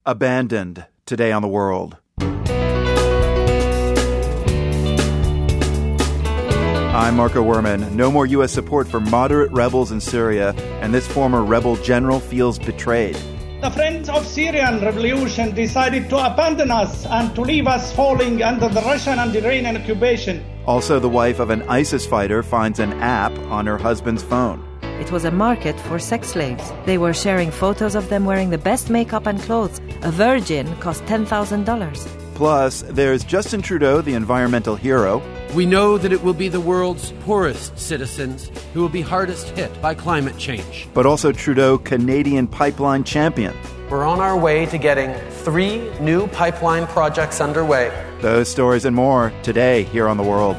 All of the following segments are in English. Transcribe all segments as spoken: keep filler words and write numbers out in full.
Abandoned, today on The World. I'm Marco Werman. No more U S support for moderate rebels in Syria, and this former rebel general feels betrayed. The friends of Syrian revolution decided to abandon us and to leave us falling under the Russian and Iranian occupation. Also, the wife of an ISIS fighter finds an app on her husband's phone. It was a market for sex slaves. They were sharing photos of them wearing the best makeup and clothes. A virgin cost ten thousand dollars. Plus, there's Justin Trudeau, the environmental hero. We know that it will be the world's poorest citizens who will be hardest hit by climate change. But also Trudeau, Canadian pipeline champion. We're on our way to getting three new pipeline projects underway. Those stories and more today here on The World.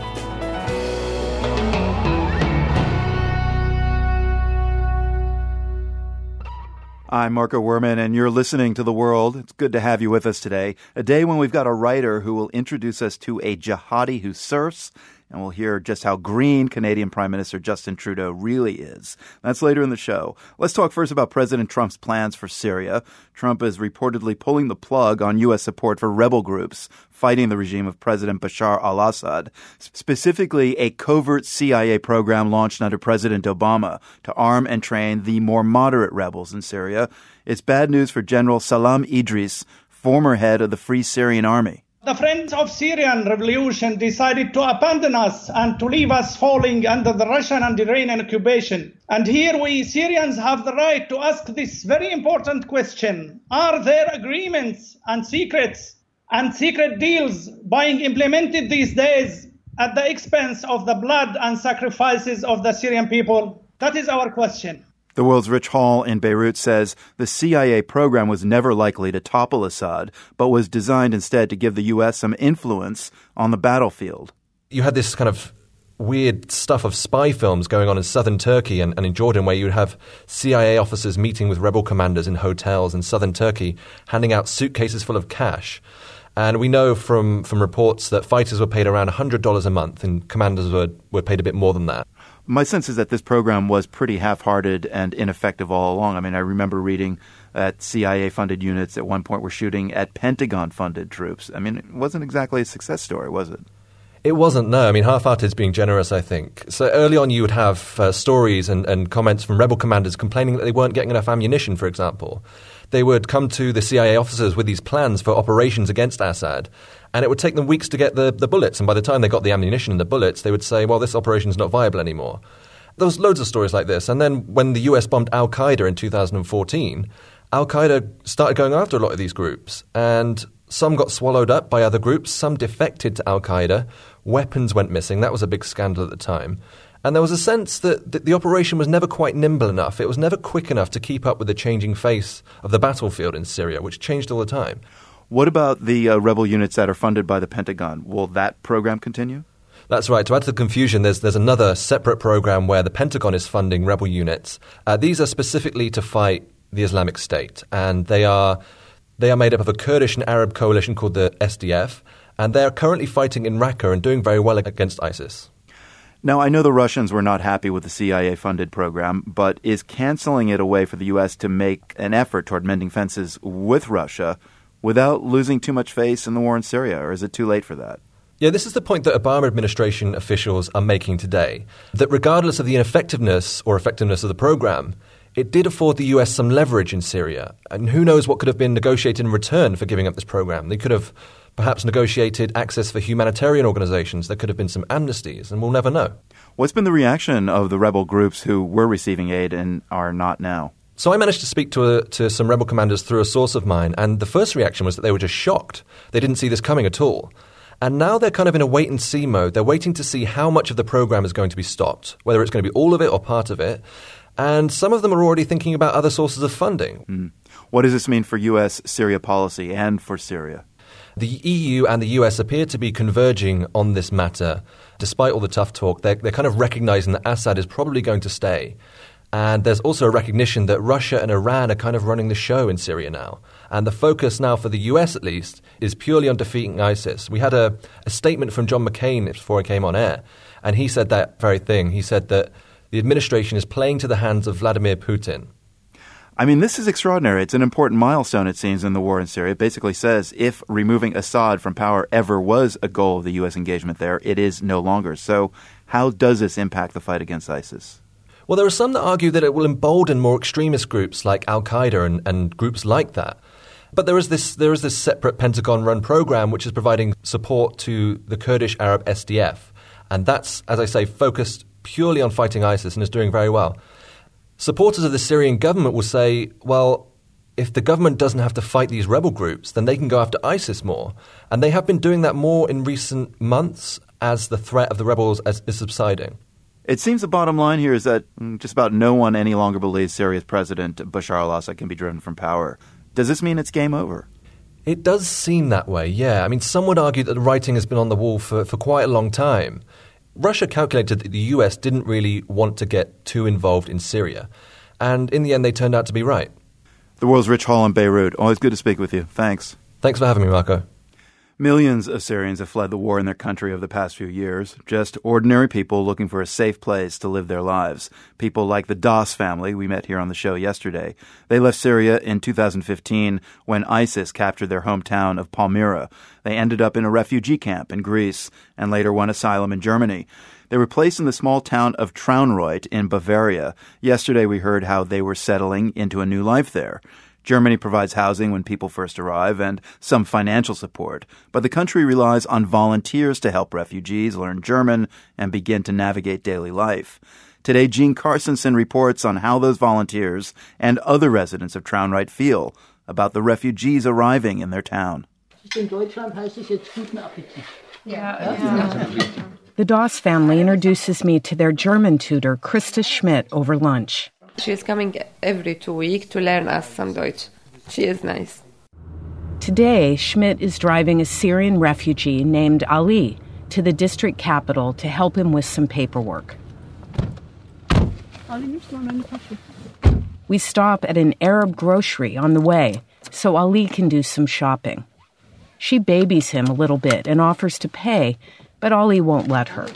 I'm Marco Werman, and you're listening to The World. It's good to have you with us today. A day when we've got a writer who will introduce us to a jihadi who surfs, and we'll hear just how green Canadian Prime Minister Justin Trudeau really is. That's later in the show. Let's talk first about President Trump's plans for Syria. Trump is reportedly pulling the plug on U S support for rebel groups fighting the regime of President Bashar al-Assad, specifically a covert C I A program launched under President Obama to arm and train the more moderate rebels in Syria. It's bad news for General Salam Idris, former head of the Free Syrian Army. The friends of Syrian revolution decided to abandon us and to leave us falling under the Russian and Iranian occupation. And here we Syrians have the right to ask this very important question. Are there agreements and secrets and secret deals being implemented these days at the expense of the blood and sacrifices of the Syrian people? That is our question. The World's Rich Hall in Beirut says the C I A program was never likely to topple Assad, but was designed instead to give the U S some influence on the battlefield. You had this kind of weird stuff of spy films going on in southern Turkey and, and in Jordan, where you would have C I A officers meeting with rebel commanders in hotels in southern Turkey, handing out suitcases full of cash. And we know from, from reports that fighters were paid around one hundred dollars a month and commanders were, were paid a bit more than that. My sense is that this program was pretty half-hearted and ineffective all along. I mean, I remember reading that C I A-funded units at one point were shooting at Pentagon-funded troops. I mean, it wasn't exactly a success story, was it? It wasn't, no. I mean, half-hearted is being generous, I think. So early on you would have uh, stories and, and comments from rebel commanders complaining that they weren't getting enough ammunition, for example. They would come to the C I A officers with these plans for operations against Assad, and it would take them weeks to get the, the bullets. And by the time they got the ammunition and the bullets, they would say, well, this operation is not viable anymore. There was loads of stories like this. And then when the U S bombed al-Qaeda in two thousand fourteen, al-Qaeda started going after a lot of these groups. And some got swallowed up by other groups. Some defected to al-Qaeda. Weapons went missing. That was a big scandal at the time. And there was a sense that the operation was never quite nimble enough. It was never quick enough to keep up with the changing face of the battlefield in Syria, which changed all the time. What about the uh, rebel units that are funded by the Pentagon? Will that program continue? That's right. To add to the confusion, there's there's another separate program where the Pentagon is funding rebel units. Uh, these are specifically to fight the Islamic State, and they are they are made up of a Kurdish and Arab coalition called the S D F, and they are currently fighting in Raqqa and doing very well against ISIS. Now, I know the Russians were not happy with the C I A-funded program, but is canceling it a way for the U S to make an effort toward mending fences with Russia without losing too much face in the war in Syria, or is it too late for that? Yeah, this is the point that Obama administration officials are making today, that regardless of the ineffectiveness or effectiveness of the program, it did afford the U S some leverage in Syria. And who knows what could have been negotiated in return for giving up this program. They could have perhaps negotiated access for humanitarian organizations. There could have been some amnesties, and we'll never know. What's been the reaction of the rebel groups who were receiving aid and are not now? So I managed to speak to a, to some rebel commanders through a source of mine, and the first reaction was that they were just shocked. They didn't see this coming at all. And now they're kind of in a wait-and-see mode. They're waiting to see how much of the program is going to be stopped, whether it's going to be all of it or part of it. And some of them are already thinking about other sources of funding. Mm. What does this mean for U S Syria policy and for Syria? The E U and the U S appear to be converging on this matter. Despite all the tough talk, they're, they're kind of recognizing that Assad is probably going to stay. And there's also a recognition that Russia and Iran are kind of running the show in Syria now. And the focus now for the U S, at least, is purely on defeating ISIS. We had a, a statement from John McCain before I came on air, and he said that very thing. He said that the administration is playing to the hands of Vladimir Putin. I mean, this is extraordinary. It's an important milestone, it seems, in the war in Syria. It basically says if removing Assad from power ever was a goal of the U S engagement there, it is no longer. So how does this impact the fight against ISIS? Well, there are some that argue that it will embolden more extremist groups like Al-Qaeda and, and groups like that. But there is this there is this separate Pentagon-run program which is providing support to the Kurdish Arab S D F. And that's, as I say, focused purely on fighting ISIS and is doing very well. Supporters of the Syrian government will say, well, if the government doesn't have to fight these rebel groups, then they can go after ISIS more. And they have been doing that more in recent months as the threat of the rebels is subsiding. It seems the bottom line here is that just about no one any longer believes Syria's president, Bashar al-Assad, can be driven from power. Does this mean it's game over? It does seem that way, yeah. I mean, some would argue that the writing has been on the wall for, for quite a long time. Russia calculated that the U S didn't really want to get too involved in Syria. And in the end, they turned out to be right. The world's Rich Hall in Beirut. Always good to speak with you. Thanks. Thanks for having me, Marco. Millions of Syrians have fled the war in their country over the past few years. Just ordinary people looking for a safe place to live their lives. People like the Das family we met here on the show yesterday. They left Syria in two thousand fifteen when ISIS captured their hometown of Palmyra. They ended up in a refugee camp in Greece and later won asylum in Germany. They were placed in the small town of Traunreut in Bavaria. Yesterday we heard how they were settling into a new life there. Germany provides housing when people first arrive and some financial support, but the country relies on volunteers to help refugees learn German and begin to navigate daily life. Today, Jean Carstensen reports on how those volunteers and other residents of Traunreut feel about the refugees arriving in their town. The Das family introduces me to their German tutor, Christa Schmidt, over lunch. She's coming every two weeks to learn us some Deutsch. She is nice. Today, Schmidt is driving a Syrian refugee named Ali to the district capital to help him with some paperwork. We stop at an Arab grocery on the way so Ali can do some shopping. She babies him a little bit and offers to pay, but Ali won't let her.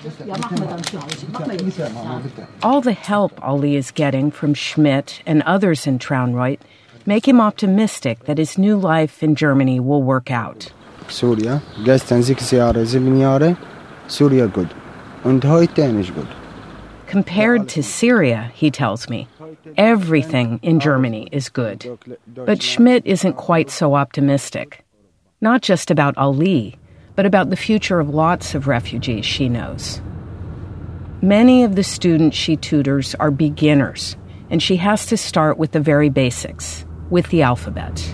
All the help Ali is getting from Schmidt and others in Traunreut make him optimistic that his new life in Germany will work out. Syria, gestern sechs Jahre, sieben Jahre, Syria good. Und heute nicht good. Compared to Syria, he tells me, everything in Germany is good. But Schmidt isn't quite so optimistic. Not just about Ali, but about the future of lots of refugees she knows. Many of the students she tutors are beginners, and she has to start with the very basics, with the alphabet.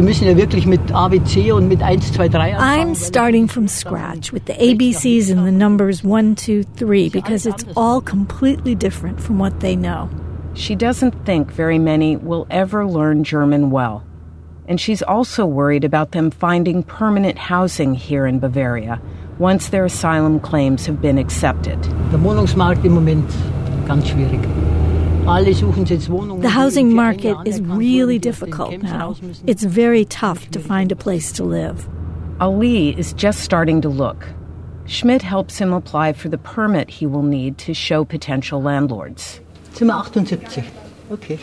I'm starting from scratch with the A B Cs and the numbers one, two, three, because it's all completely different from what they know. She doesn't think very many will ever learn German well. And she's also worried about them finding permanent housing here in Bavaria once their asylum claims have been accepted. The housing market is really difficult now. It's very tough to find a place to live. Ali is just starting to look. Schmidt helps him apply for the permit he will need to show potential landlords. Okay.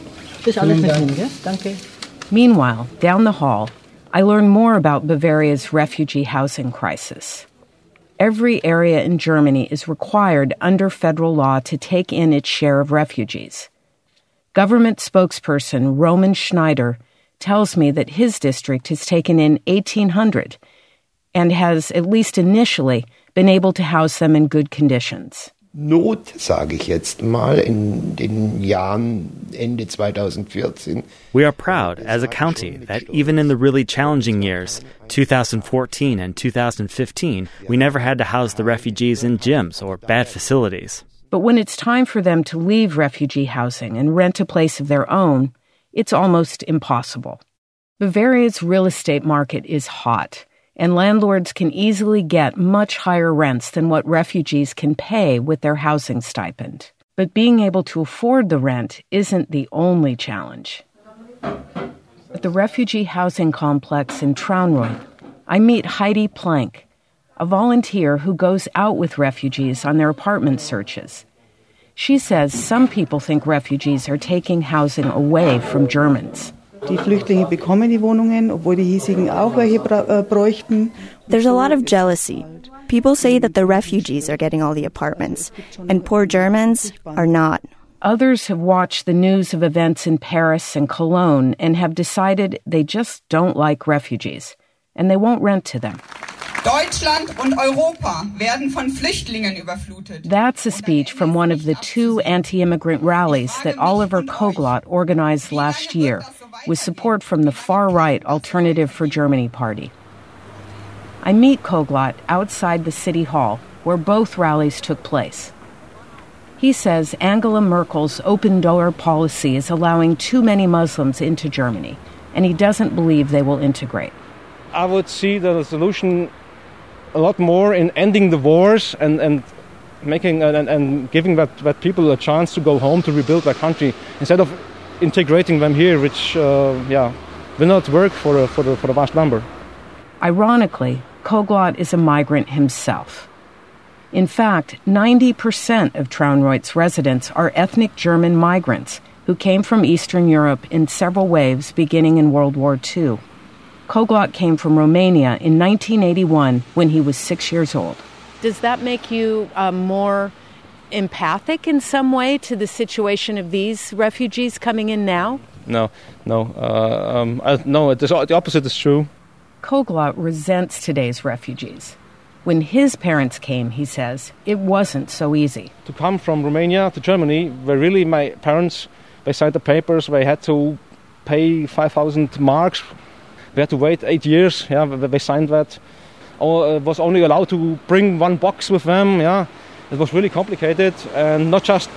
Meanwhile, down the hall, I learn more about Bavaria's refugee housing crisis. Every area in Germany is required under federal law to take in its share of refugees. Government spokesperson Roman Schneider tells me that his district has taken in eighteen hundred and has, at least initially, been able to house them in good conditions. Not, sage ich jetzt mal, in den Jahren Ende twenty fourteen. We are proud, as a county, that even in the really challenging years, two thousand fourteen and two thousand fifteen, we never had to house the refugees in gyms or bad facilities. But when it's time for them to leave refugee housing and rent a place of their own, it's almost impossible. Bavaria's real estate market is hot, and landlords can easily get much higher rents than what refugees can pay with their housing stipend. But being able to afford the rent isn't the only challenge. At the refugee housing complex in Traunreut, I meet Heidi Plank, a volunteer who goes out with refugees on their apartment searches. She says some people think refugees are taking housing away from Germans. Die Flüchtlinge bekommen die Wohnungen, obwohl die hiesigen auch welche bräuchten. There's a lot of jealousy. People say that the refugees are getting all the apartments, and poor Germans are not. Others have watched the news of events in Paris and Cologne and have decided they just don't like refugees, and they won't rent to them. Deutschland und Europa werden von Flüchtlingen überflutet. That's a speech from one of the two anti-immigrant rallies that Oliver Koglot organized last year, with support from the far-right Alternative for Germany party. I meet Koglot outside the city hall, where both rallies took place. He says Angela Merkel's open-door policy is allowing too many Muslims into Germany, and he doesn't believe they will integrate. I would see the solution a lot more in ending the wars and, and making and, and giving that, that people a chance to go home to rebuild their country instead of integrating them here, which uh, yeah will not work for a, for the for the vast number. Ironically, Koglot is a migrant himself. In fact, ninety percent of Traunreut's residents are ethnic German migrants who came from Eastern Europe in several waves beginning in World War Two. Koglot came from Romania in nineteen eighty-one when he was six years old. Does that make you uh, more empathic in some way to the situation of these refugees coming in now? No, no. Uh, um, I, no, it is, the opposite is true. Koglot resents today's refugees. When his parents came, he says, it wasn't so easy. To come from Romania to Germany, where really my parents, they signed the papers, they had to pay five thousand marks. They had to wait eight years, yeah, they signed that. Or uh, was only allowed to bring one box with them, yeah. It was really complicated, and not just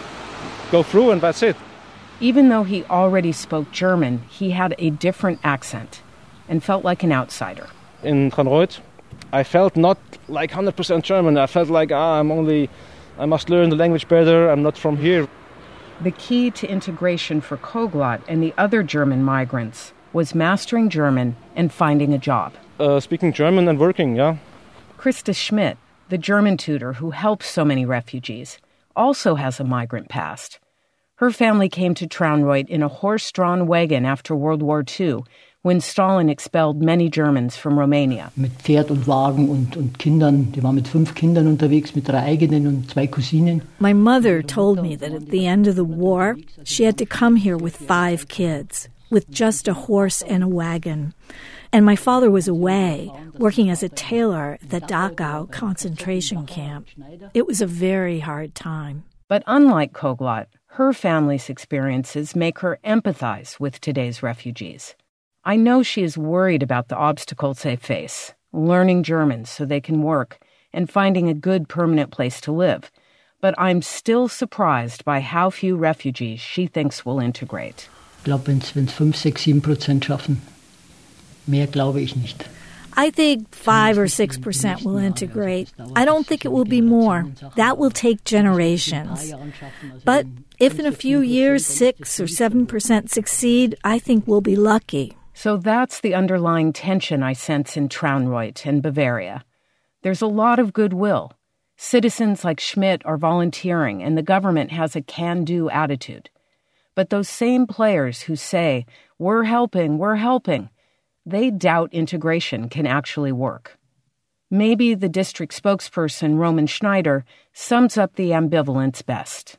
go through and that's it. Even though he already spoke German, he had a different accent and felt like an outsider. In Traunreut, I felt not like one hundred percent German. I felt like, ah, I'm only, I must learn the language better, I'm not from here. The key to integration for Koglot and the other German migrants was mastering German and finding a job. Uh, speaking German and working, yeah. Christa Schmidt, the German tutor who helps so many refugees, also has a migrant past. Her family came to Traunreut in a horse-drawn wagon after World War Two, when Stalin expelled many Germans from Romania. Mit Pferd und Wagen und, und Kindern. Die war mit fünf Kindern unterwegs, mit drei eigenen und zwei Cousinen. My mother told me that at the end of the war, she had to come here with five kids, with just a horse and a wagon. And my father was away, working as a tailor at the Dachau concentration camp. It was a very hard time. But unlike Koglot, her family's experiences make her empathize with today's refugees. I know she is worried about the obstacles they face, learning German so they can work, and finding a good permanent place to live. But I'm still surprised by how few refugees she thinks will integrate. Ich glaube, wenn es fünf, sechs, sieben Prozent schaffen, mehr glaube ich nicht. I think five or six percent will integrate. I don't think it will be more. That will take generations. But if in a few years six or seven percent succeed, I think we'll be lucky. So that's the underlying tension I sense in Traunreut and Bavaria. There's a lot of goodwill. Citizens like Schmidt are volunteering, and the government has a can-do attitude. But those same players who say, we're helping, we're helping, they doubt integration can actually work. Maybe the district spokesperson, Roman Schneider, sums up the ambivalence best.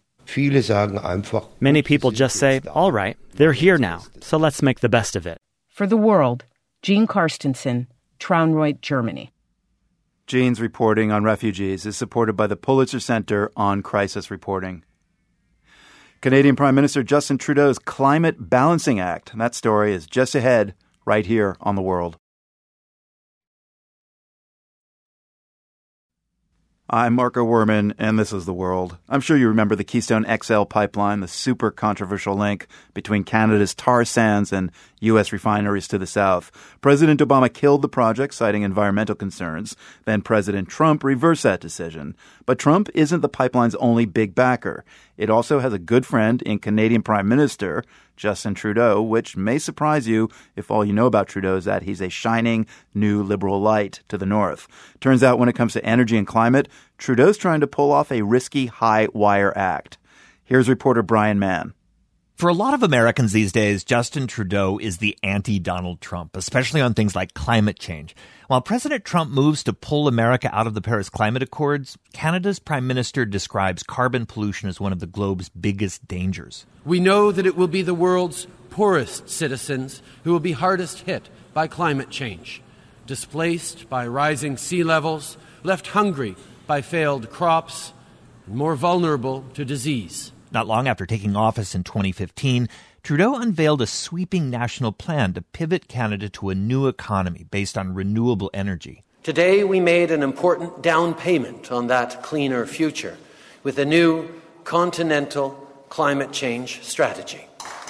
Many people just say, all right, they're here now, so let's make the best of it. For The World, Jean Karstensen, Traunreut, Germany. Jean's reporting on refugees is supported by the Pulitzer Center on Crisis Reporting. Canadian Prime Minister Justin Trudeau's Climate Balancing Act. That story is just ahead, right here on The World. I'm Marco Werman, and this is The World. I'm sure you remember the Keystone X L pipeline, the super controversial link between Canada's tar sands and U S refineries to the south. President Obama killed the project, citing environmental concerns. Then President Trump reversed that decision. But Trump isn't the pipeline's only big backer. It also has a good friend in Canadian Prime Minister Justin Trudeau, which may surprise you if all you know about Trudeau is that he's a shining new liberal light to the north. Turns out when it comes to energy and climate, Trudeau's trying to pull off a risky high wire act. Here's reporter Brian Mann. For a lot of Americans these days, Justin Trudeau is the anti-Donald Trump, especially on things like climate change. While President Trump moves to pull America out of the Paris Climate Accords, Canada's Prime Minister describes carbon pollution as one of the globe's biggest dangers. We know that it will be the world's poorest citizens who will be hardest hit by climate change, displaced by rising sea levels, left hungry by failed crops, and more vulnerable to disease. Not long after taking office in twenty fifteen, Trudeau unveiled a sweeping national plan to pivot Canada to a new economy based on renewable energy. Today we made an important down payment on that cleaner future with a new continental climate change strategy.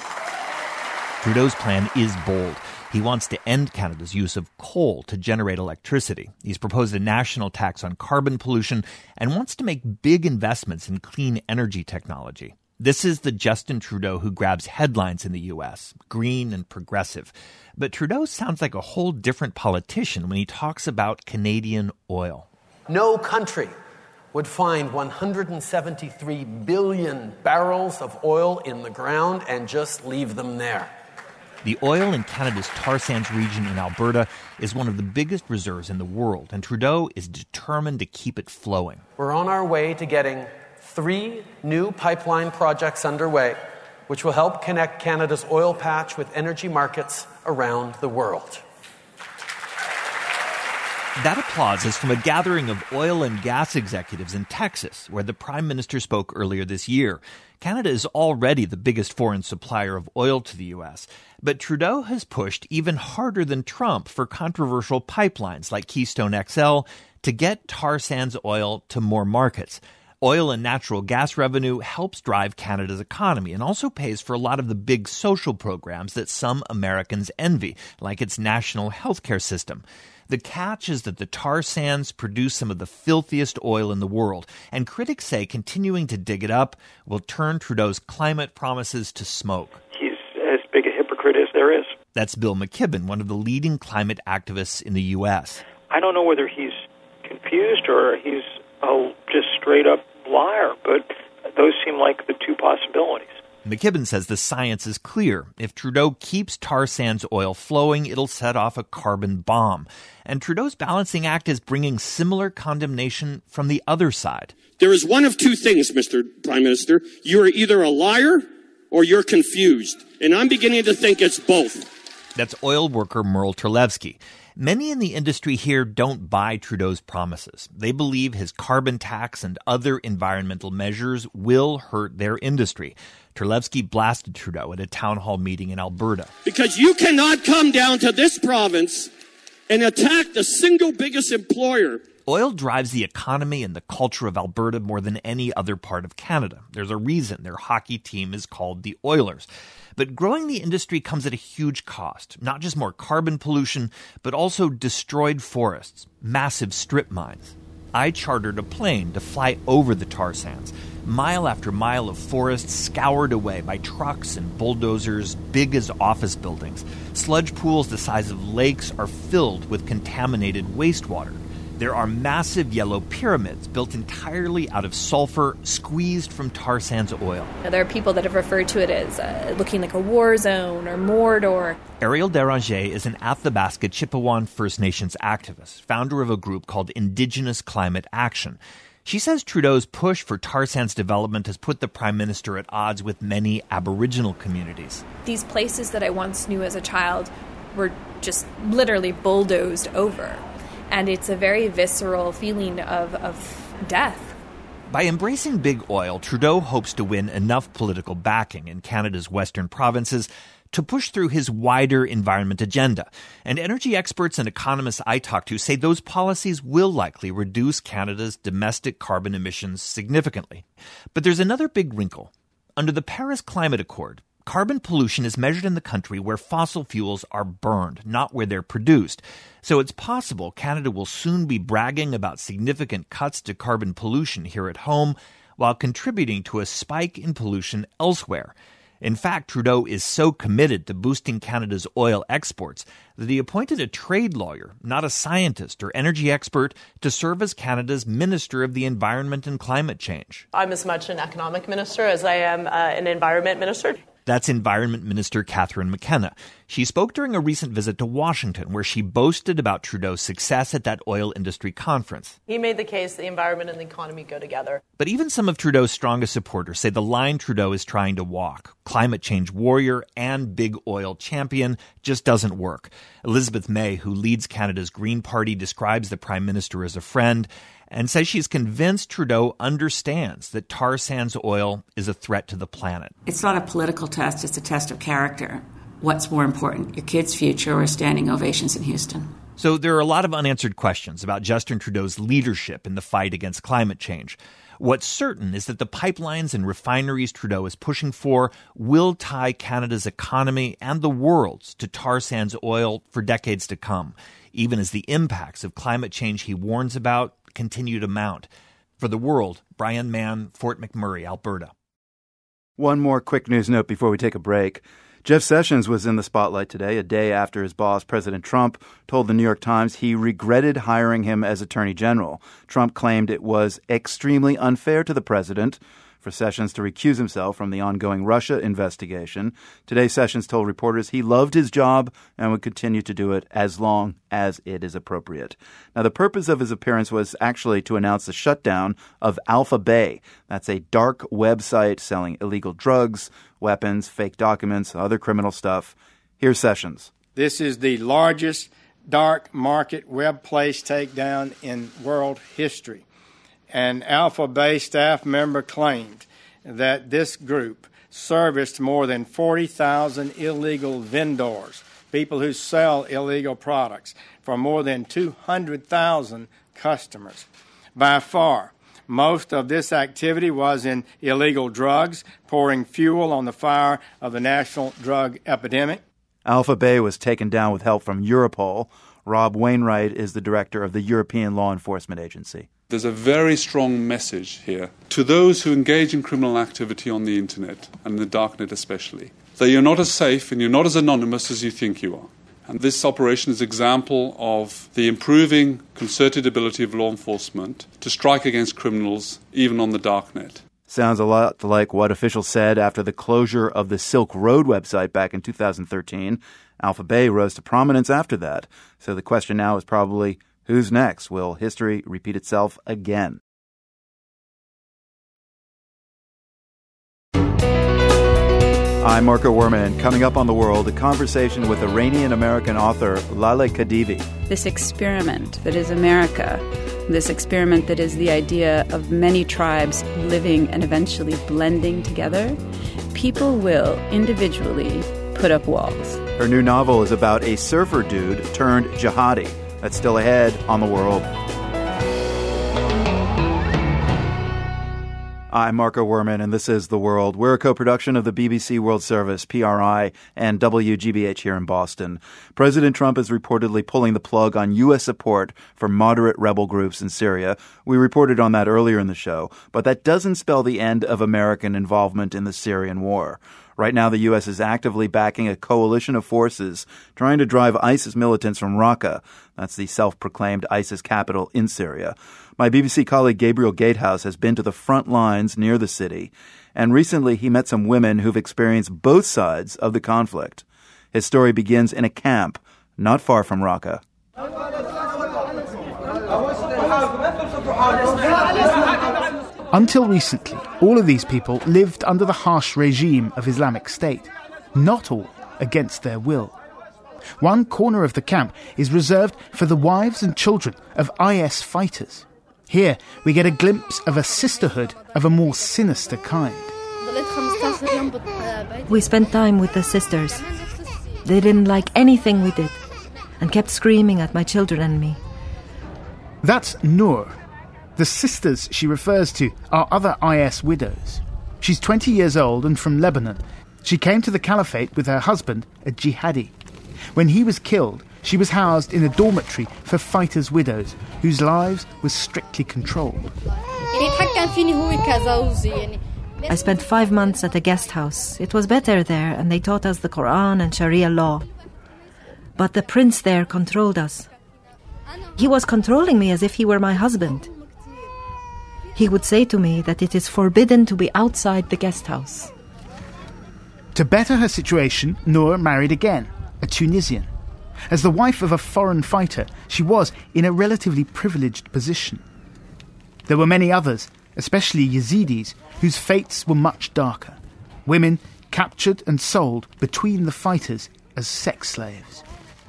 Trudeau's plan is bold. He wants to end Canada's use of coal to generate electricity. He's proposed a national tax on carbon pollution and wants to make big investments in clean energy technology. This is the Justin Trudeau who grabs headlines in the U S, green and progressive. But Trudeau sounds like a whole different politician when he talks about Canadian oil. No country would find one hundred seventy-three billion barrels of oil in the ground and just leave them there. The oil in Canada's tar sands region in Alberta is one of the biggest reserves in the world, and Trudeau is determined to keep it flowing. We're on our way to getting three new pipeline projects underway, which will help connect Canada's oil patch with energy markets around the world. That applause is from a gathering of oil and gas executives in Texas, where the Prime Minister spoke earlier this year. Canada is already the biggest foreign supplier of oil to the U S, but Trudeau has pushed even harder than Trump for controversial pipelines like Keystone X L to get tar sands oil to more markets. Oil and natural gas revenue helps drive Canada's economy and also pays for a lot of the big social programs that some Americans envy, like its national health care system. The catch is that the tar sands produce some of the filthiest oil in the world, and critics say continuing to dig it up will turn Trudeau's climate promises to smoke. He's as big a hypocrite as there is. That's Bill McKibben, one of the leading climate activists in the U S. I don't know whether he's confused or he's a just straight-up liar, but those seem like the two possibilities. McKibben says the science is clear. If Trudeau keeps tar sands oil flowing, it'll set off a carbon bomb. And Trudeau's balancing act is bringing similar condemnation from the other side. There is one of two things, Mister Prime Minister. You are either a liar or you're confused. And I'm beginning to think it's both. That's oil worker Merle Terlevsky. Many in the industry here don't buy Trudeau's promises. They believe his carbon tax and other environmental measures will hurt their industry. Terlevsky blasted Trudeau at a town hall meeting in Alberta. Because you cannot come down to this province and attack the single biggest employer. Oil drives the economy and the culture of Alberta more than any other part of Canada. There's a reason their hockey team is called the Oilers. But growing the industry comes at a huge cost. Not just more carbon pollution, but also destroyed forests, massive strip mines. I chartered a plane to fly over the tar sands. Mile after mile of forest scoured away by trucks and bulldozers big as office buildings. Sludge pools the size of lakes are filled with contaminated wastewater. There are massive yellow pyramids built entirely out of sulfur squeezed from tar sands oil. There are people that have referred to it as uh, looking like a war zone or Mordor. Ariel Deranger is an Athabasca Chippewa First Nations activist, founder of a group called Indigenous Climate Action. She says Trudeau's push for tar sands development has put the Prime Minister at odds with many Aboriginal communities. These places that I once knew as a child were just literally bulldozed over. And it's a very visceral feeling of, of death. By embracing big oil, Trudeau hopes to win enough political backing in Canada's western provinces to push through his wider environment agenda. And energy experts and economists I talk to say those policies will likely reduce Canada's domestic carbon emissions significantly. But there's another big wrinkle. Under the Paris Climate Accord, carbon pollution is measured in the country where fossil fuels are burned, not where they're produced. So it's possible Canada will soon be bragging about significant cuts to carbon pollution here at home while contributing to a spike in pollution elsewhere. In fact, Trudeau is so committed to boosting Canada's oil exports that he appointed a trade lawyer, not a scientist or energy expert, to serve as Canada's Minister of the Environment and Climate Change. I'm as much an economic minister as I am uh, an environment minister. That's Environment Minister Catherine McKenna. She spoke during a recent visit to Washington, where she boasted about Trudeau's success at that oil industry conference. He made the case the environment and the economy go together. But even some of Trudeau's strongest supporters say the line Trudeau is trying to walk, climate change warrior and big oil champion, just doesn't work. Elizabeth May, who leads Canada's Green Party, describes the Prime Minister as a friend and says she's convinced Trudeau understands that tar sands oil is a threat to the planet. It's not a political test, it's a test of character. What's more important, your kids' future or standing ovations in Houston? So there are a lot of unanswered questions about Justin Trudeau's leadership in the fight against climate change. What's certain is that the pipelines and refineries Trudeau is pushing for will tie Canada's economy and the world's to tar sands oil for decades to come, even as the impacts of climate change he warns about continue to mount. For The World, Brian Mann, Fort McMurray, Alberta. One more quick news note before we take a break. Jeff Sessions was in the spotlight today, a day after his boss, President Trump, told the New York Times he regretted hiring him as Attorney General. Trump claimed it was extremely unfair to the president for Sessions to recuse himself from the ongoing Russia investigation. Today, Sessions told reporters he loved his job and would continue to do it as long as it is appropriate. Now, the purpose of his appearance was actually to announce the shutdown of Alpha Bay. That's a dark website selling illegal drugs, weapons, fake documents, other criminal stuff. Here's Sessions. This is the largest dark market web place takedown in world history. An Alpha Bay staff member claimed that this group serviced more than forty thousand illegal vendors, people who sell illegal products, for more than two hundred thousand customers. By far, most of this activity was in illegal drugs, pouring fuel on the fire of the national drug epidemic. Alpha Bay was taken down with help from Europol. Rob Wainwright is the director of the European Law Enforcement Agency. There's a very strong message here to those who engage in criminal activity on the internet, and the darknet especially, that you're not as safe and you're not as anonymous as you think you are. And this operation is an example of the improving concerted ability of law enforcement to strike against criminals, even on the darknet. Sounds a lot like what officials said after the closure of the Silk Road website back in two thousand thirteen. Alpha Bay rose to prominence after that. So the question now is probably, who's next? Will history repeat itself again? I'm Marco Werman, and coming up on The World, a conversation with Iranian-American author Laleh Khedivi. This experiment that is America, this experiment that is the idea of many tribes living and eventually blending together, people will individually put up walls. Her new novel is about a surfer dude turned jihadi. That's still ahead on The World. I'm Marco Werman, and this is The World. We're a co-production of the B B C World Service, P R I, and W G B H here in Boston. President Trump is reportedly pulling the plug on U S support for moderate rebel groups in Syria. We reported on that earlier in the show, but that doesn't spell the end of American involvement in the Syrian war. Right now, the U S is actively backing a coalition of forces trying to drive ISIS militants from Raqqa. That's the self-proclaimed ISIS capital in Syria. My B B C colleague Gabriel Gatehouse has been to the front lines near the city, and recently he met some women who've experienced both sides of the conflict. His story begins in a camp not far from Raqqa. Until recently, all of these people lived under the harsh regime of Islamic State, not all against their will. One corner of the camp is reserved for the wives and children of I S fighters. Here, we get a glimpse of a sisterhood of a more sinister kind. We spent time with the sisters. They didn't like anything we did and kept screaming at my children and me. That's Noor. The sisters she refers to are other I S widows. She's twenty years old and from Lebanon. She came to the caliphate with her husband, a jihadi. When he was killed, she was housed in a dormitory for fighters' widows, whose lives were strictly controlled. I spent five months at a guest house. It was better there, and they taught us the Quran and Sharia law. But the prince there controlled us. He was controlling me as if he were my husband. He would say to me that it is forbidden to be outside the guest house. To better her situation, Noor married again, a Tunisian. As the wife of a foreign fighter, she was in a relatively privileged position. There were many others, especially Yazidis, whose fates were much darker. Women captured and sold between the fighters as sex slaves.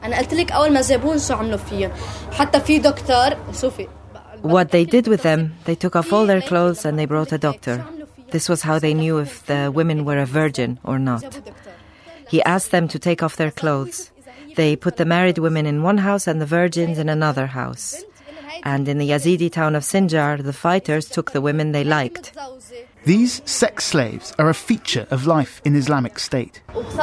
What they did with them, they took off all their clothes and they brought a doctor. This was how they knew if the women were a virgin or not. He asked them to take off their clothes. They put the married women in one house and the virgins in another house. And in the Yazidi town of Sinjar, the fighters took the women they liked. These sex slaves are a feature of life in Islamic State.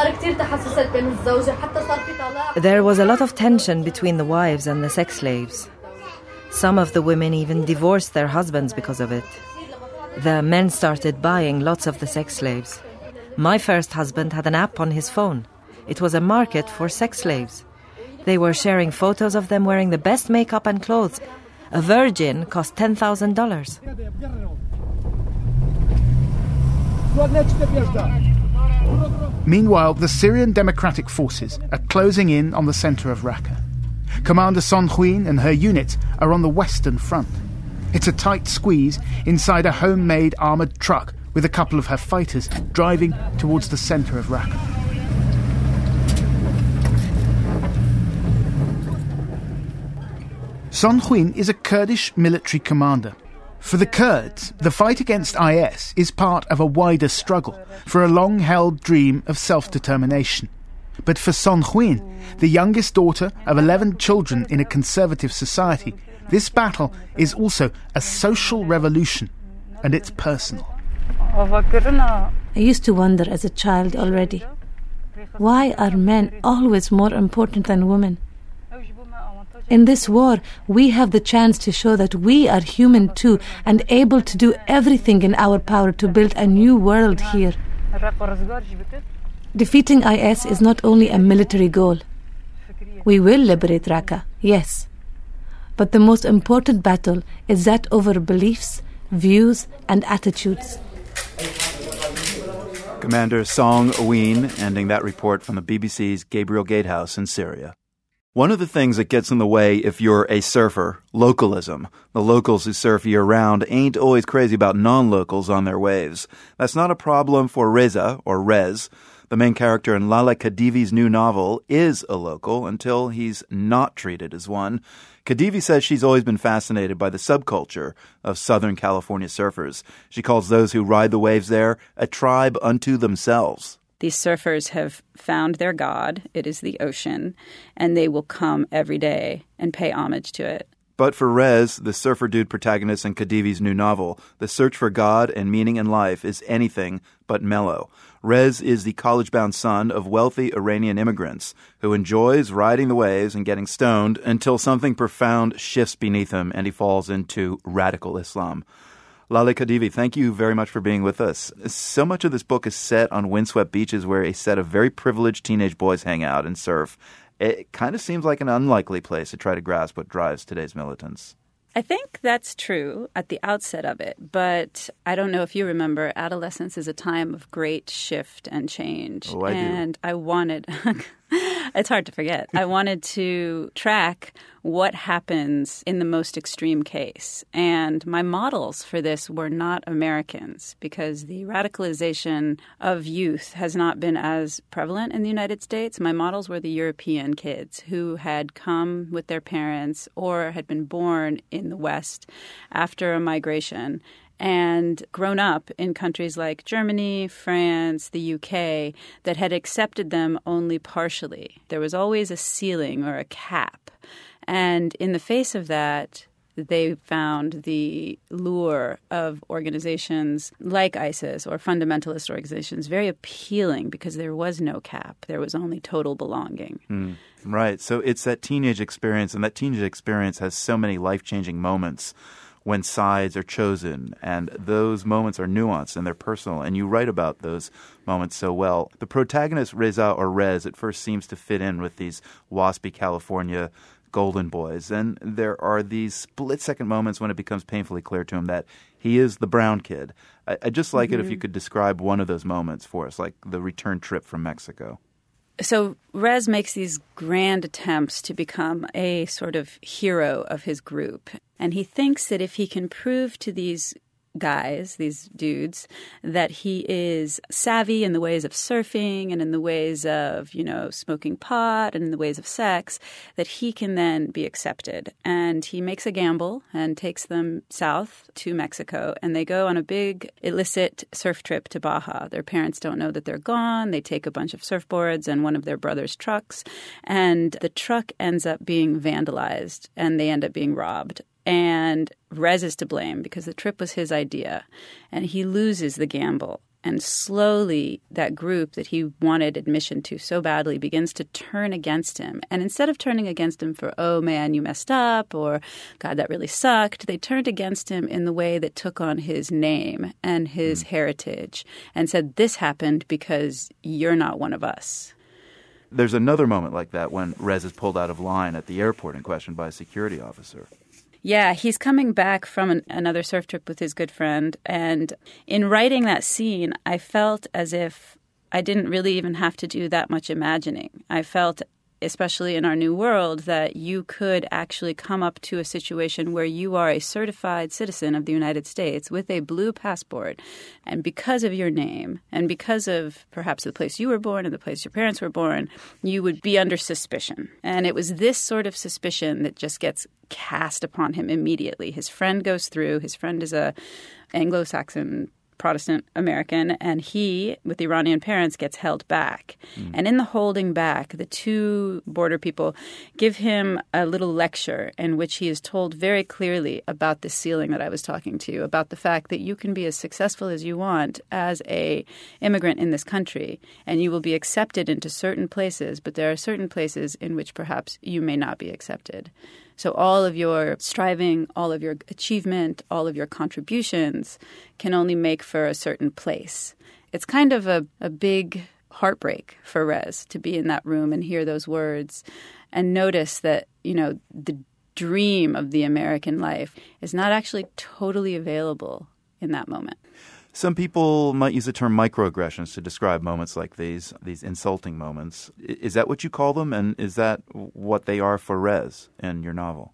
There was a lot of tension between the wives and the sex slaves. Some of the women even divorced their husbands because of it. The men started buying lots of the sex slaves. My first husband had an app on his phone. It was a market for sex slaves. They were sharing photos of them wearing the best makeup and clothes. A virgin cost ten thousand dollars. Meanwhile, the Syrian Democratic Forces are closing in on the centre of Raqqa. Commander Son Huyn and her units are on the western front. It's a tight squeeze inside a homemade armoured truck with a couple of her fighters driving towards the centre of Raqqa. Son Huyn is a Kurdish military commander. For the Kurds, the fight against I S is part of a wider struggle for a long-held dream of self-determination. But for Son Huyn, the youngest daughter of eleven children in a conservative society, this battle is also a social revolution, and it's personal. I used to wonder as a child already, why are men always more important than women? In this war, we have the chance to show that we are human too and able to do everything in our power to build a new world here. Defeating I S is not only a military goal. We will liberate Raqqa, yes. But the most important battle is that over beliefs, views, and attitudes. Commander Son Huyn ending that report from the B B C's Gabriel Gatehouse in Syria. One of the things that gets in the way if you're a surfer, localism. The locals who surf year-round ain't always crazy about non-locals on their waves. That's not a problem for Reza, or Rez. The main character in Lale Khedivi's new novel is a local until he's not treated as one. Khedivi says she's always been fascinated by the subculture of Southern California surfers. She calls those who ride the waves there a tribe unto themselves. These surfers have found their god, it is the ocean, and they will come every day and pay homage to it. But for Rez, the surfer dude protagonist in Khedivi's new novel, the search for God and meaning in life is anything but mellow. Rez is the college-bound son of wealthy Iranian immigrants who enjoys riding the waves and getting stoned until something profound shifts beneath him and he falls into radical Islam. Lale Khedivi, thank you very much for being with us. So much of this book is set on windswept beaches where a set of very privileged teenage boys hang out and surf. It kind of seems like an unlikely place to try to grasp what drives today's militants. I think that's true at the outset of it, but I don't know if you remember, adolescence is a time of great shift and change. Oh, I do. And I wanted, it's hard to forget, I wanted to track what happens in the most extreme case. And my models for this were not Americans because the radicalization of youth has not been as prevalent in the United States. My models were the European kids who had come with their parents or had been born in the West after a migration and grown up in countries like Germany, France, the U K that had accepted them only partially. There was always a ceiling or a cap. And in the face of that, they found the lure of organizations like ISIS or fundamentalist organizations very appealing because there was no cap. There was only total belonging. Mm, right. So it's that teenage experience, and that teenage experience has so many life-changing moments when sides are chosen, and those moments are nuanced and they're personal, and you write about those moments so well. The protagonist, Reza, or Rez, at first seems to fit in with these waspy California golden boys, and there are these split-second moments when it becomes painfully clear to him that he is the brown kid. I, I'd just like mm-hmm. it if you could describe one of those moments for us, like the return trip from Mexico. So Rez makes these grand attempts to become a sort of hero of his group. And he thinks that if he can prove to these guys, these dudes, that he is savvy in the ways of surfing and in the ways of, you know, smoking pot and in the ways of sex, that he can then be accepted. And he makes a gamble and takes them south to Mexico, and they go on a big illicit surf trip to Baja. Their parents don't know that they're gone. They take a bunch of surfboards and one of their brother's trucks, and the truck ends up being vandalized and they end up being robbed. And Rez is to blame because the trip was his idea, and he loses the gamble. And slowly that group that he wanted admission to so badly begins to turn against him. And instead of turning against him for, oh, man, you messed up, or God, that really sucked, they turned against him in the way that took on his name and his mm. heritage and said, this happened because you're not one of us. There's another moment like that when Rez is pulled out of line at the airport and questioned by a security officer. Yeah, he's coming back from an, another surf trip with his good friend. And in writing that scene, I felt as if I didn't really even have to do that much imagining. I felt, especially in our new world, that you could actually come up to a situation where you are a certified citizen of the United States with a blue passport. And because of your name and because of perhaps the place you were born and the place your parents were born, you would be under suspicion. And it was this sort of suspicion that just gets cast upon him immediately. His friend goes through. His friend is a Anglo-Saxon Protestant American, and he, with Iranian parents, gets held back. Mm. And in the holding back, the two border people give him a little lecture in which he is told very clearly about the ceiling that I was talking to you, about the fact that you can be as successful as you want as a immigrant in this country, and you will be accepted into certain places, but there are certain places in which perhaps you may not be accepted. So all of your striving, all of your achievement, all of your contributions can only make for a certain place. It's kind of a, a big heartbreak for Rez to be in that room and hear those words and notice that, you know, the dream of the American life is not actually totally available in that moment. Some people might use the term microaggressions to describe moments like these, these insulting moments. Is that what you call them, and is that what they are for Rez in your novel?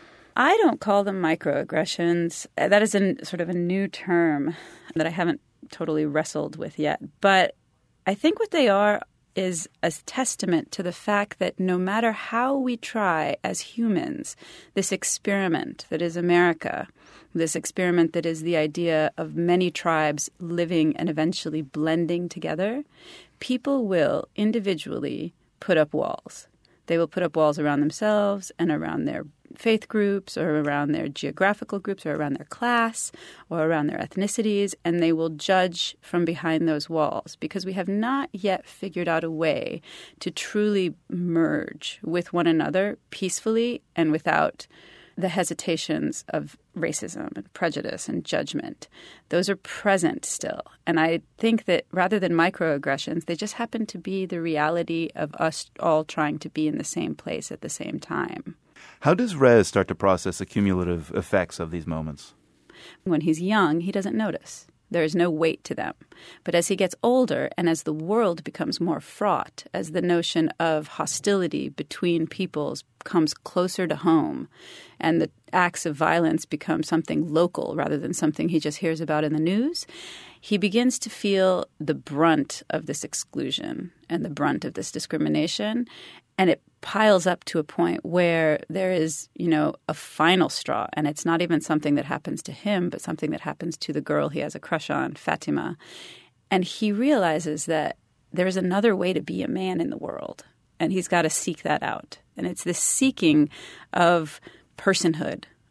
I don't call them microaggressions. That is a sort of a new term that I haven't totally wrestled with yet. But I think what they are is a testament to the fact that no matter how we try as humans, this experiment that is America, this experiment that is the idea of many tribes living and eventually blending together, people will individually put up walls. They will put up walls around themselves and around their faith groups or around their geographical groups or around their class or around their ethnicities, and they will judge from behind those walls because we have not yet figured out a way to truly merge with one another peacefully and without the hesitations of racism and prejudice and judgment. Those are present still. And I think that rather than microaggressions, they just happen to be the reality of us all trying to be in the same place at the same time. How does Rez start to process the cumulative effects of these moments? When he's young, he doesn't notice. There is no weight to them. But as he gets older and as the world becomes more fraught, as the notion of hostility between peoples comes closer to home and the acts of violence become something local rather than something he just hears about in the news, he begins to feel the brunt of this exclusion and the brunt of this discrimination. And it piles up to a point where there is, you know, a final straw. And it's not even something that happens to him, but something that happens to the girl he has a crush on, Fatima. And he realizes that there is another way to be a man in the world. And he's got to seek that out. And it's this seeking of personhood,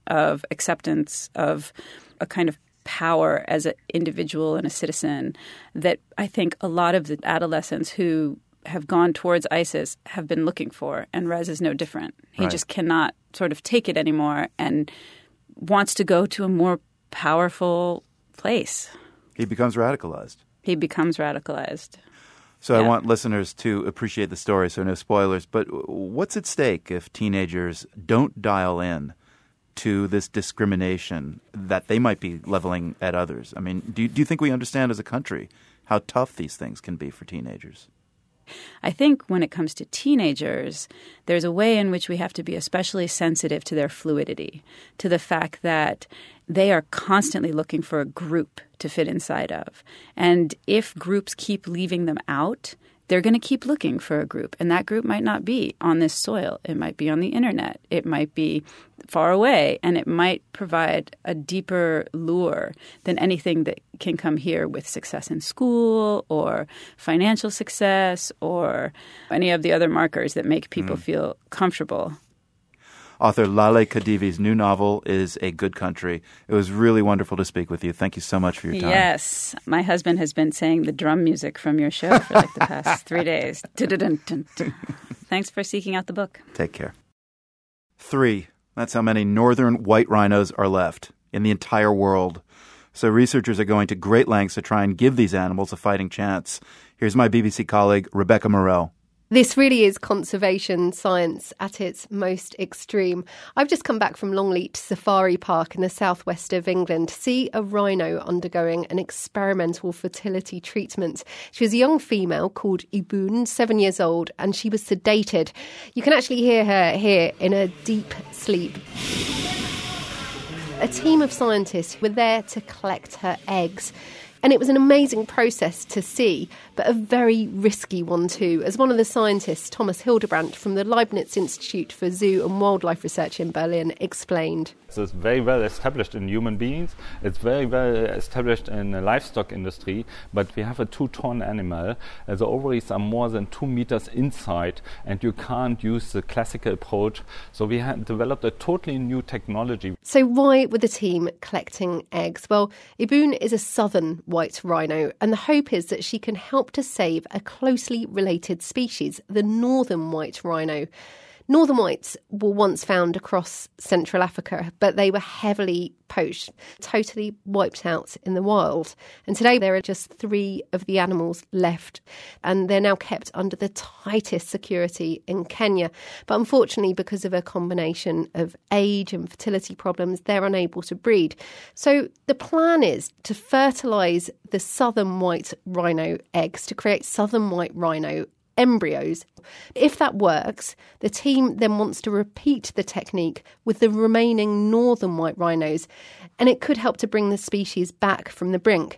of acceptance of a kind of power as an individual and a citizen that I think a lot of the adolescents who have gone towards ISIS have been looking for, and Rez is no different. He Right. just cannot sort of take it anymore and wants to go to a more powerful place. He becomes radicalized. He becomes radicalized. So I Yeah. want listeners to appreciate the story, so no spoilers. But what's at stake if teenagers don't dial in to this discrimination that they might be leveling at others? I mean, do you, do you think we understand as a country how tough these things can be for teenagers? I think when it comes to teenagers, there's a way in which we have to be especially sensitive to their fluidity, to the fact that they are constantly looking for a group to fit inside of. And if groups keep leaving them out, they're going to keep looking for a group. And that group might not be on this soil. It might be on the internet. It might be far away. And it might provide a deeper lure than anything that can come here with success in school or financial success or any of the other markers that make people Mm. feel comfortable. Author Laleh Khedivi's new novel is A Good Country. It was really wonderful to speak with you. Thank you so much for your time. Yes. My husband has been saying the drum music from your show for like the past three days. Dun-dun-dun-dun. Thanks for seeking out the book. Take care. Three. That's how many northern white rhinos are left in the entire world. So researchers are going to great lengths to try and give these animals a fighting chance. Here's my B B C colleague, Rebecca Morrell. This really is conservation science at its most extreme. I've just come back from Longleat Safari Park in the southwest of England to see a rhino undergoing an experimental fertility treatment. She was a young female called Ibun, seven years old, and she was sedated. You can actually hear her here in a deep sleep. A team of scientists were there to collect her eggs. And it was an amazing process to see, but a very risky one too. As one of the scientists, Thomas Hildebrandt from the Leibniz Institute for Zoo and Wildlife Research in Berlin, explained. So it's very well established in human beings. It's very well established in the livestock industry. But we have a two-ton animal. Uh, the ovaries are more than two meters inside, and you can't use the classical approach. So we have developed a totally new technology. So why were the team collecting eggs? Well, Ibun is a southern white rhino, and the hope is that she can help to save a closely related species, the northern white rhino. Northern whites were once found across Central Africa, but they were heavily poached, totally wiped out in the wild. And today there are just three of the animals left, and they're now kept under the tightest security in Kenya. But unfortunately, because of a combination of age and fertility problems, they're unable to breed. So the plan is to fertilise the southern white rhino eggs to create southern white rhino embryos. If that works, the team then wants to repeat the technique with the remaining northern white rhinos, and it could help to bring the species back from the brink.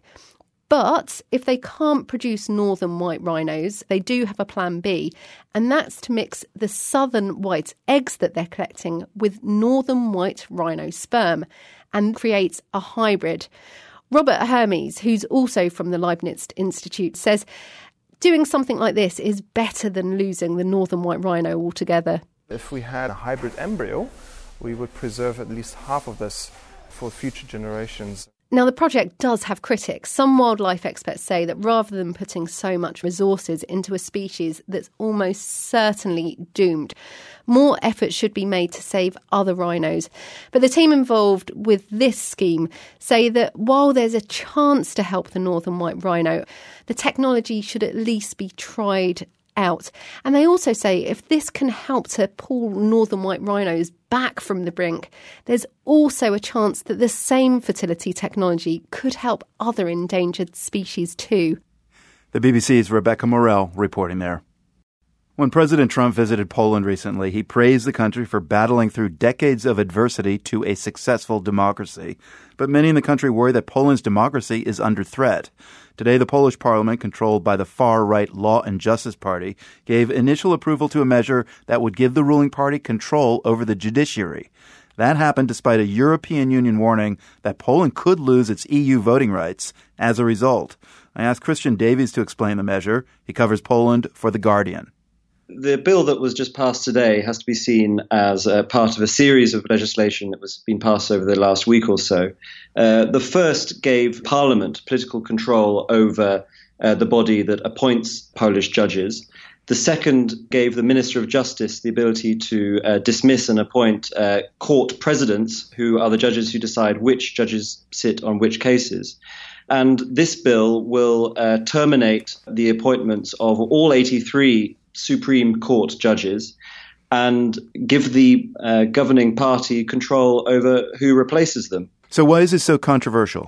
But if they can't produce northern white rhinos, they do have a plan B, and that's to mix the southern white eggs that they're collecting with northern white rhino sperm and create a hybrid. Robert Hermes, who's also from the Leibniz Institute, says doing something like this is better than losing the northern white rhino altogether. If we had a hybrid embryo, we would preserve at least half of this for future generations. Now, the project does have critics. Some wildlife experts say that rather than putting so much resources into a species that's almost certainly doomed, more effort should be made to save other rhinos. But the team involved with this scheme say that while there's a chance to help the northern white rhino, the technology should at least be tried out. And they also say if this can help to pull northern white rhinos back from the brink, there's also a chance that the same fertility technology could help other endangered species too. The B B C's Rebecca Morrell reporting there. When President Trump visited Poland recently, he praised the country for battling through decades of adversity to a successful democracy. But many in the country worry that Poland's democracy is under threat. Today, the Polish parliament, controlled by the far-right Law and Justice Party, gave initial approval to a measure that would give the ruling party control over the judiciary. That happened despite a European Union warning that Poland could lose its E U voting rights as a result. I asked Christian Davies to explain the measure. He covers Poland for The Guardian. The bill that was just passed today has to be seen as uh, part of a series of legislation that was being passed over the last week or so. Uh, the first gave Parliament political control over uh, the body that appoints Polish judges. The second gave the Minister of Justice the ability to uh, dismiss and appoint uh, court presidents, who are the judges who decide which judges sit on which cases. And this bill will uh, terminate the appointments of all eighty-three Supreme Court judges and give the uh, governing party control over who replaces them. So why is this so controversial?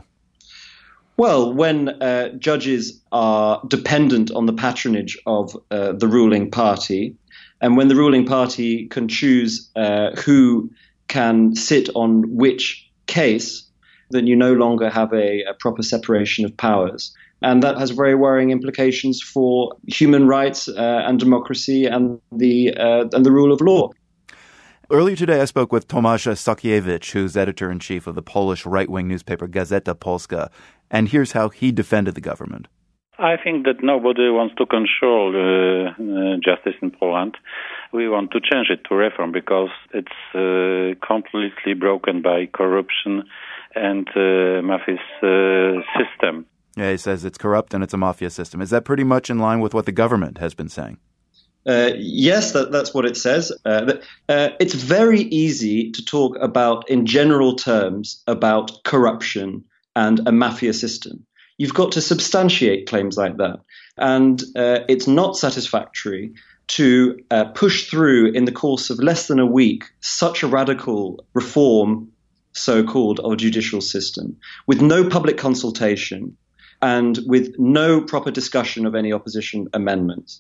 Well, when uh, judges are dependent on the patronage of uh, the ruling party, and when the ruling party can choose uh, who can sit on which case, then you no longer have a, a proper separation of powers. And that has very worrying implications for human rights uh, and democracy and the uh, and the rule of law. Earlier today, I spoke with Tomasz Stakiewicz, who's editor-in-chief of the Polish right-wing newspaper Gazeta Polska, and here's how he defended the government. I think that nobody wants to control uh, uh, justice in Poland. We want to change it to reform because it's uh, completely broken by corruption and uh, mafia uh, system. Yeah, he says it's corrupt and it's a mafia system. Is that pretty much in line with what the government has been saying? Uh, yes, that, that's what it says. Uh, uh, it's very easy to talk about, in general terms, about corruption and a mafia system. You've got to substantiate claims like that. And uh, it's not satisfactory to uh, push through in the course of less than a week such a radical reform, so-called, of a judicial system with no public consultation and with no proper discussion of any opposition amendments.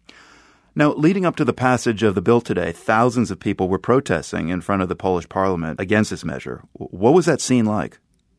Now, leading up to the passage of the bill today, thousands of people were protesting in front of the Polish parliament against this measure. What was that scene like?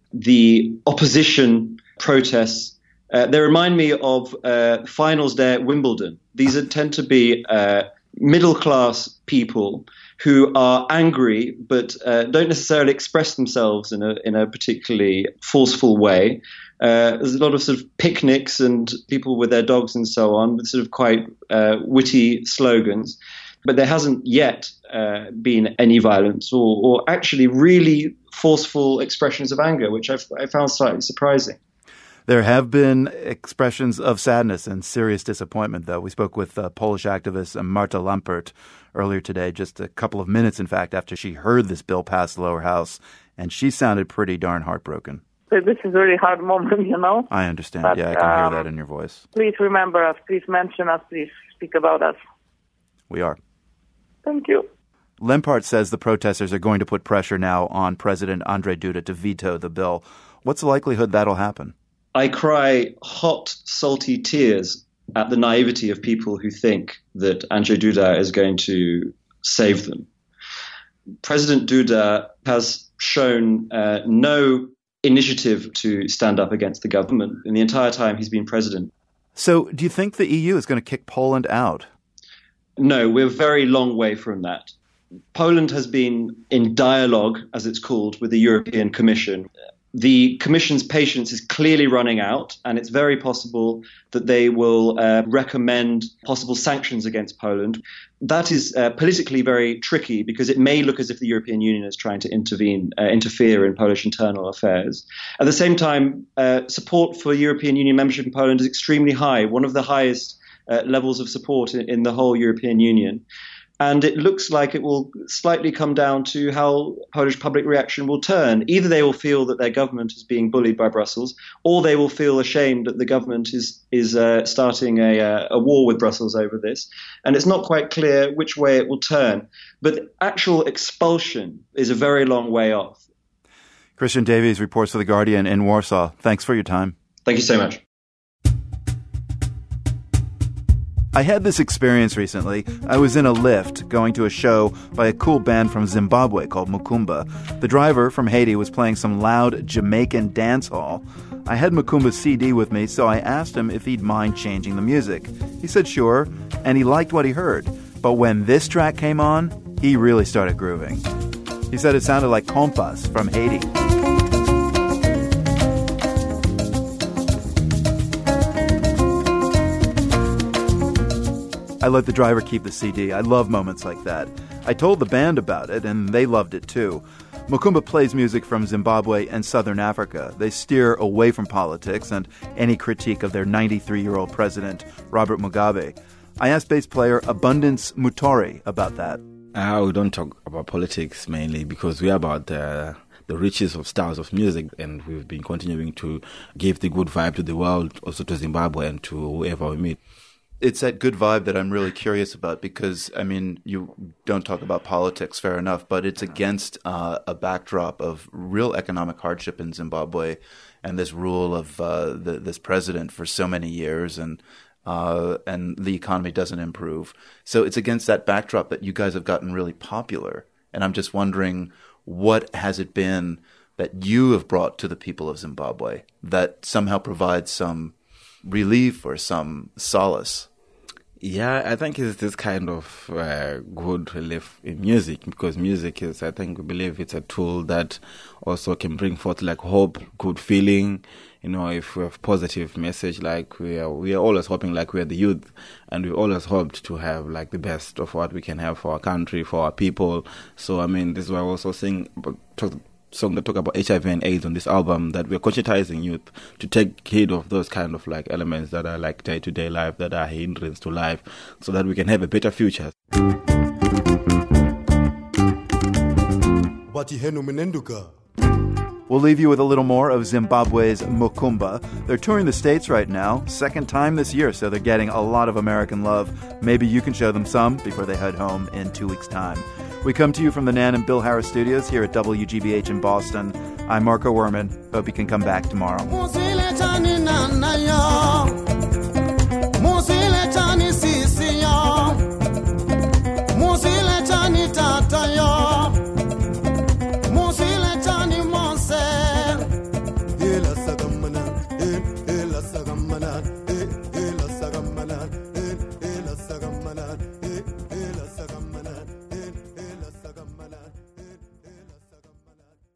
The opposition protests, uh, they remind me of uh, finals day at Wimbledon. These are, tend to be uh, middle-class people who are angry but uh, don't necessarily express themselves in a in a particularly forceful way. Uh, there's a lot of sort of picnics and people with their dogs and so on, with sort of quite uh, witty slogans. But there hasn't yet uh, been any violence or, or actually really forceful expressions of anger, which I've, I found slightly surprising. There have been expressions of sadness and serious disappointment, though. We spoke with uh, Polish activist Marta Lampert earlier today, just a couple of minutes, in fact, after she heard this bill pass the lower house, and she sounded pretty darn heartbroken. So this is a really hard moment, you know. I understand. But, yeah, I can um, hear that in your voice. Please remember us. Please mention us. Please speak about us. We are. Thank you. Lampert says the protesters are going to put pressure now on President Andrzej Duda to veto the bill. What's the likelihood that'll happen? I cry hot, salty tears at the naivety of people who think that Andrzej Duda is going to save them. President Duda has shown uh, no initiative to stand up against the government in the entire time he's been president. So do you think the E U is going to kick Poland out? No, we're a very long way from that. Poland has been in dialogue, as it's called, with the European Commission. The Commission's patience is clearly running out, and it's very possible that they will uh, recommend possible sanctions against Poland. That is uh, politically very tricky because it may look as if the European Union is trying to intervene, uh, interfere in Polish internal affairs. At the same time, uh, support for European Union membership in Poland is extremely high, one of the highest uh, levels of support in, in the whole European Union. And it looks like it will slightly come down to how Polish public reaction will turn. Either they will feel that their government is being bullied by Brussels, or they will feel ashamed that the government is is uh, starting a, uh, a war with Brussels over this. And it's not quite clear which way it will turn. But actual expulsion is a very long way off. Christian Davies reports for The Guardian in Warsaw. Thanks for your time. Thank you so much. I had this experience recently. I was in a lift going to a show by a cool band from Zimbabwe called Mukumba. The driver from Haiti was playing some loud Jamaican dancehall. I had Mukumba's C D with me, so I asked him if he'd mind changing the music. He said sure, and he liked what he heard. But when this track came on, he really started grooving. He said it sounded like Kompas from Haiti. I let the driver keep the C D. I love moments like that. I told the band about it, and they loved it too. Mukumba plays music from Zimbabwe and Southern Africa. They steer away from politics and any critique of their ninety-three-year-old president, Robert Mugabe. I asked bass player Abundance Mutori about that. Uh, we don't talk about politics mainly because we're about uh, the riches of styles of music, and we've been continuing to give the good vibe to the world, also to Zimbabwe and to whoever we meet. It's that good vibe that I'm really curious about because, I mean, you don't talk about politics, fair enough, but it's against uh, a backdrop of real economic hardship in Zimbabwe and this rule of uh, the, this president for so many years, and uh, and the economy doesn't improve. So it's against that backdrop that you guys have gotten really popular. And I'm just wondering, what has it been that you have brought to the people of Zimbabwe that somehow provides some relief or some solace? Yeah, I think it's this kind of uh, good relief in music, because music is, I think we believe it's a tool that also can bring forth like hope, good feeling. You know, if we have positive message, like we are, we are always hoping like we are the youth, and we always hoped to have like the best of what we can have for our country, for our people. So, I mean, this is why I also sing, talk, song that talk about H I V and AIDS on this album, that we're conscientizing youth to take heed of those kind of like elements that are like day-to-day life, that are hindrance to life, so that we can have a better future. We'll leave you with a little more of Zimbabwe's Mukumba. They're touring the States right now, second time this year, so they're getting a lot of American love. Maybe you can show them some before they head home in two weeks' time. We come to you from the Nan and Bill Harris studios here at W G B H in Boston. I'm Marco Werman. Hope you can come back tomorrow.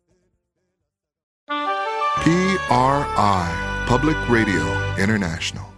P R I, Public Radio International.